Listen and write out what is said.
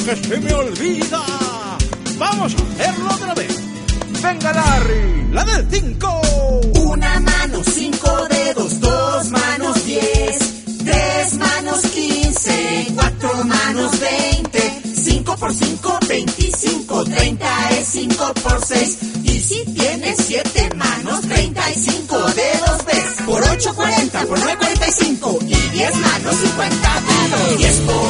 que se me olvida. Vamos a hacerlo otra vez. Venga, Larry, la del 5. Una mano, 5 dedos, 2 manos, 10, 3 manos, 15, 4 manos, 20, 5 por 5, 25, 30 es 5 por 6. Y si tienes 7 manos, 35 dedos ves. Por 8, 40, por 9, 45. Y 10 manos, 50 dedos. 10 por